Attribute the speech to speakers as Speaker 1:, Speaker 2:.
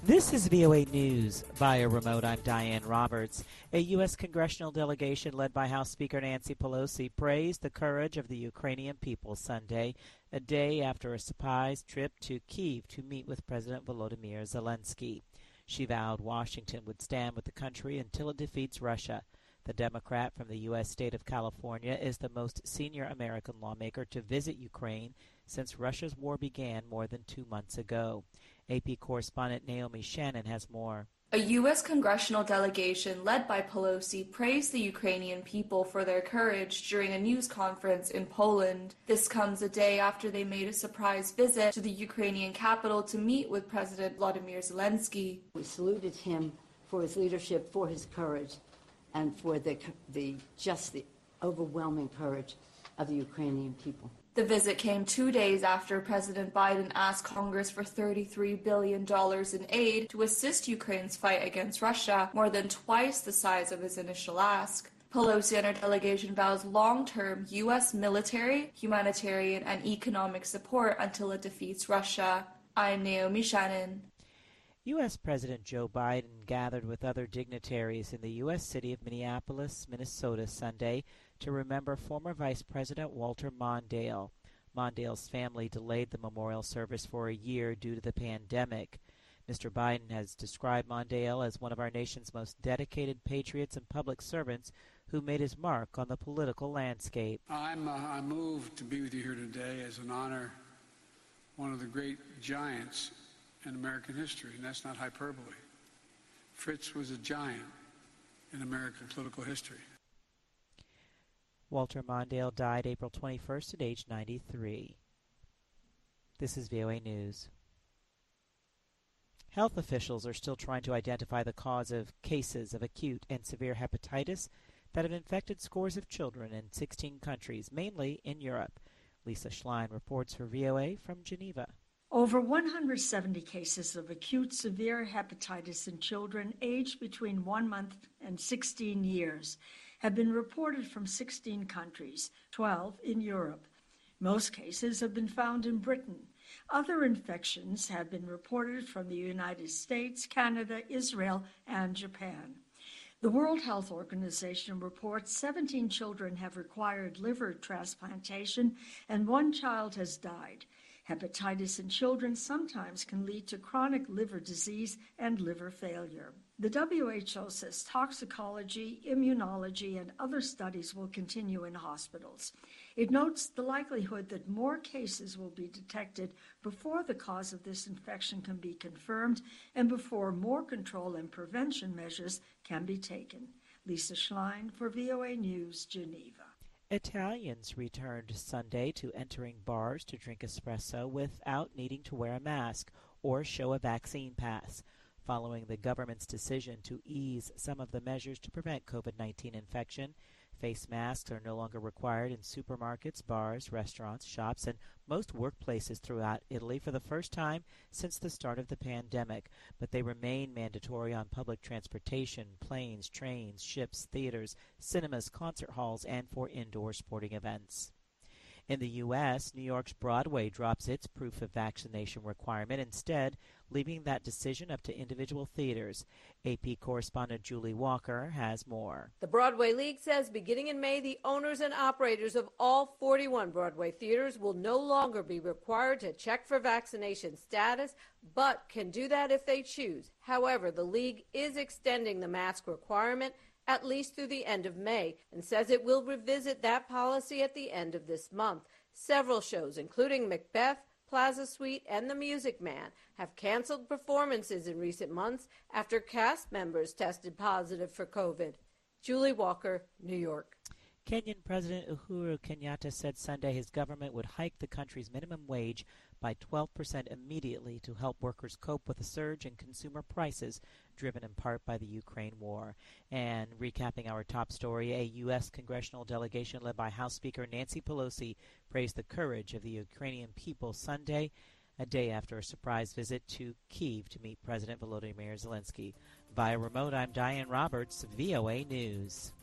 Speaker 1: This is VOA News. Via remote, I'm Diane Roberts. A U.S. congressional delegation led by House Speaker Nancy Pelosi praised the courage of the Ukrainian people Sunday, a day after a surprise trip to Kyiv to meet with President Volodymyr Zelensky. She vowed Washington would stand with the country until it defeats Russia. The Democrat from the U.S. state of California is the most senior American lawmaker to visit Ukraine since Russia's war began more than 2 months ago. AP correspondent Naomi Shannon has more.
Speaker 2: A U.S. congressional delegation led by Pelosi praised the Ukrainian people for their courage during a news conference in Poland. This comes a day after they made a surprise visit to the Ukrainian capital to meet with President Volodymyr Zelensky.
Speaker 3: We saluted him for his leadership, for his courage, and for the overwhelming courage of the Ukrainian people.
Speaker 2: The visit came 2 days after President Biden asked Congress for $33 billion in aid to assist Ukraine's fight against Russia, more than twice the size of his initial ask. Pelosi and her delegation vows long-term U.S. military, humanitarian, and economic support until it defeats Russia. I'm Naomi Shannon.
Speaker 1: U.S. President Joe Biden gathered with other dignitaries in the U.S. city of Minneapolis, Minnesota, Sunday to remember former Vice President Walter Mondale. Mondale's family delayed the memorial service for a year due to the pandemic. Mr. Biden has described Mondale as one of our nation's most dedicated patriots and public servants who made his mark on the political landscape.
Speaker 4: I'm moved to be with you here today as an honor one of the great giants in American history, and that's not hyperbole. Fritz was a giant in American political history.
Speaker 1: Walter Mondale died April 21st at age 93. This is VOA News. Health officials are still trying to identify the cause of cases of acute and severe hepatitis that have infected scores of children in 16 countries, mainly in Europe. Lisa Schlein reports for VOA from Geneva.
Speaker 5: Over 170 cases of acute severe hepatitis in children aged between 1 month and 16 years have been reported from 16 countries, 12 in Europe. Most cases have been found in Britain. Other infections have been reported from the United States, Canada, Israel, and Japan. The World Health Organization reports 17 children have required liver transplantation and 1 child has died. Hepatitis in children sometimes can lead to chronic liver disease and liver failure. The WHO says toxicology, immunology, and other studies will continue in hospitals. It notes the likelihood that more cases will be detected before the cause of this infection can be confirmed and before more control and prevention measures can be taken. Lisa Schlein for VOA News, Geneva.
Speaker 1: Italians returned Sunday to entering bars to drink espresso without needing to wear a mask or show a vaccine pass, following the government's decision to ease some of the measures to prevent COVID-19 infection. Face masks are no longer required in supermarkets, bars, restaurants, shops, and most workplaces throughout Italy for the first time since the start of the pandemic, but they remain mandatory on public transportation, planes, trains, ships, theaters, cinemas, concert halls, and for indoor sporting events. In the U.S., New York's Broadway drops its proof of vaccination requirement, instead leaving that decision up to individual theaters. AP correspondent Julie Walker has more.
Speaker 6: The Broadway League says beginning in May, the owners and operators of all 41 Broadway theaters will no longer be required to check for vaccination status, but can do that if they choose. However, the league is extending the mask requirement at least through the end of May, and says it will revisit that policy at the end of this month. Several shows, including Macbeth, Plaza Suite, and The Music Man, have canceled performances in recent months after cast members tested positive for COVID. Julie Walker, New York.
Speaker 1: Kenyan President Uhuru Kenyatta said Sunday his government would hike the country's minimum wage by 12% immediately to help workers cope with a surge in consumer prices driven in part by the Ukraine war. And recapping our top story, a U.S. congressional delegation led by House Speaker Nancy Pelosi praised the courage of the Ukrainian people Sunday, a day after a surprise visit to Kyiv to meet President Volodymyr Zelensky. Via remote, I'm Diane Roberts, VOA News.